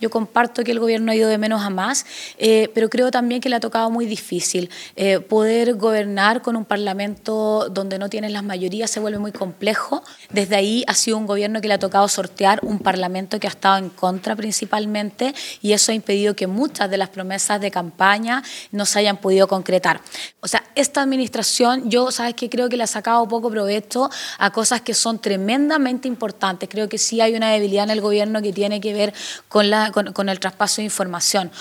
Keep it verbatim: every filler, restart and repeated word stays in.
Yo comparto que el gobierno ha ido de menos a más, eh, pero creo también que le ha tocado muy difícil. Eh, poder gobernar con un parlamento donde no tienes las mayorías se vuelve muy complejo. Desde ahí ha sido un gobierno que le ha tocado sortear un parlamento que ha estado en contra principalmente, y eso ha impedido que muchas de las promesas de campaña no se hayan podido concretar. O sea, esta administración, yo, ¿sabes qué? Creo que le ha sacado poco provecho a cosas que son tremendamente importantes. Creo que sí hay una debilidad en el gobierno que tiene que ver con, la, con, con el traspaso de información.